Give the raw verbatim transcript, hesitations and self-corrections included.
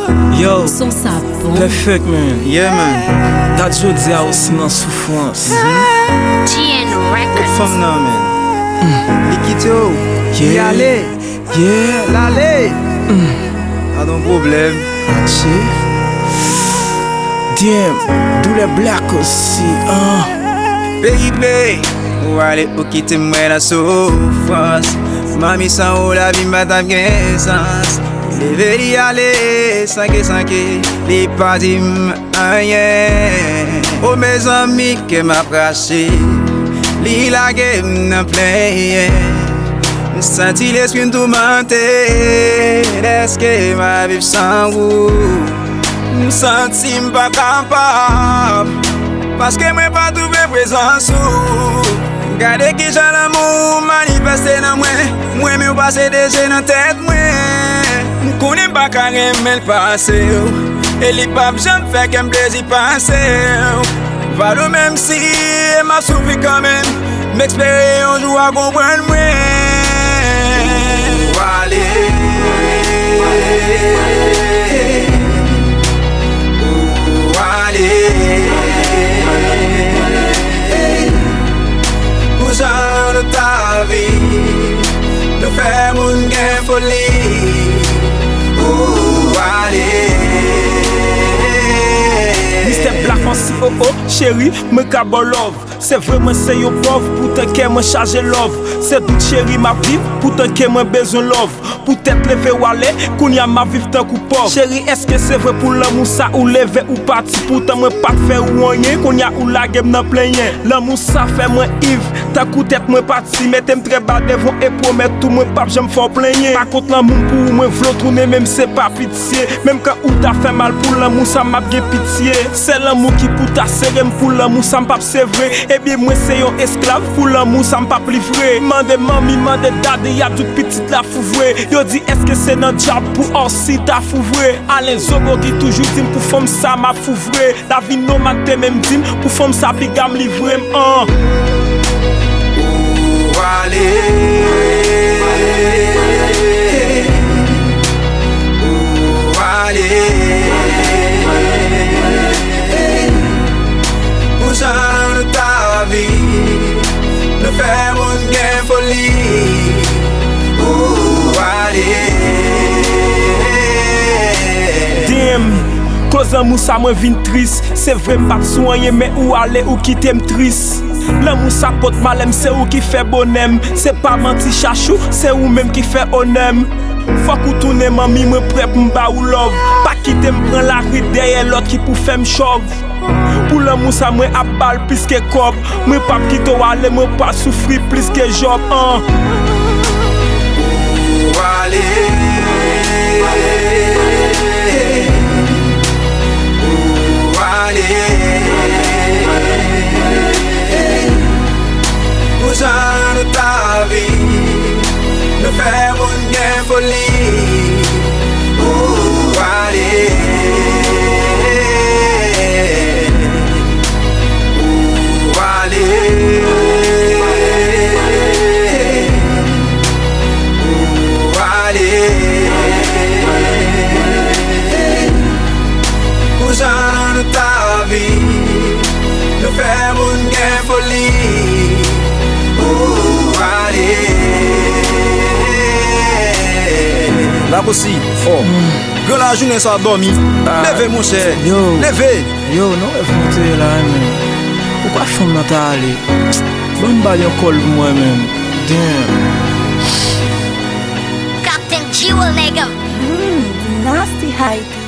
Yo, Son ça bon. perfect man. Yeah man. Dat jodi a aussi nan souffrance. G N Records. Femme nan men. Likite yo. Yeah. Yale. Yeah. Lale. A don problem. Ache. Damn, dou le black aussi. Ah. Baby, ou ale ou kite mwen la souffrance. Mami san ou la vi m'a tap gen sens. Leve li ale, sanke sanke, li pa di m anyen. O me zami ke m'a prache, li lage m nan plenye. M senti l'esprit m'tourmente, deske ma viv san ou. M senti m pa kapab, paske mwen pa touve prezans ou. Gade ki jan l'amou manifeste nan mwen, mwen mi ou pase deje nan tèt mwen. M konen pa kare men l'pase ou, e li pap jan fè kem plezi pase ou. Valo menm si ma soufi kamen, m'ekspere yon jou a kompren mwen. Wale, wale, pou jan nou ta vi, nou fè moun gen foli. Mister Black en C O O, chéri, me kabo love. C'est vraiment c'est yo pauvre, pourtant qu'elle me charge love. C'est tout chéri ma vie, pourtant qu'elle me besoin love. Pour tête levé ou aller, qu'on y a ma vie tant coup pauvre. Chéri, est-ce que c'est vrai pour l'amour ça ou levé ou parti? Pourtant me pas fait ou rien, qu'on y a ou la game nan plein rien. L'amour ça fait moi Yves, tant coup tête moi parti. Mettez très bas devant et promet tout moi pas j'aime fort plein rien. Par contre l'amour pour moi v'lot tourner même c'est pas pitié. Même quand ou t'as fait mal pour l'amour ça m'a bien pitié. C'est l'amour qui pour ta serré pour l'amour ça m'pas c'est vrai. Et bien moi c'est un esclave pour l'amour ça m'pas livré. Mande mami, mande dade, y'a toute petite la fouvrée. Yo dit est-ce que c'est notre job pour aussi ta fouvrée. Alain Zogo qui toujours dit pour femme ça m'a fouvré. La vie nomade te même dit pour femme ça puis gamme livré. Oh. Wale, wale, pou jan nou ta vi, nou fè moun gen foli. Damn, cause amour ça me vin triste. C'est vrai m'pas soigner mais où aller ou quitter m'triste. L'amour ça porte malem, c'est ou qui fait bonhomme. C'est pas menti chachou, c'est ou même qui fait honneur. Faut qu'on tourne mami me prêt pour m'ba ou love. Pas quitter m'prend la rue derrière l'autre qui pour faire m'chauve. Pour l'amour ça me a balle plus que cob. Me pas quitter ou aller me pas souffrir plus que job. Hein. Wale, wale, pou jan nou ta vi, nou fè moun gen foli. Wale, wale, pou jan nou ta vi, nou fè moun gen foli. La posi, oh, que la journée ça dormi. Levez mon cher, Yo. levez. Yo, non, elle monter là, man. Pourquoi femme n'a ta allé? Bonne balle en col moi-même. Damn. Captain Jewel nigga. Nasty high.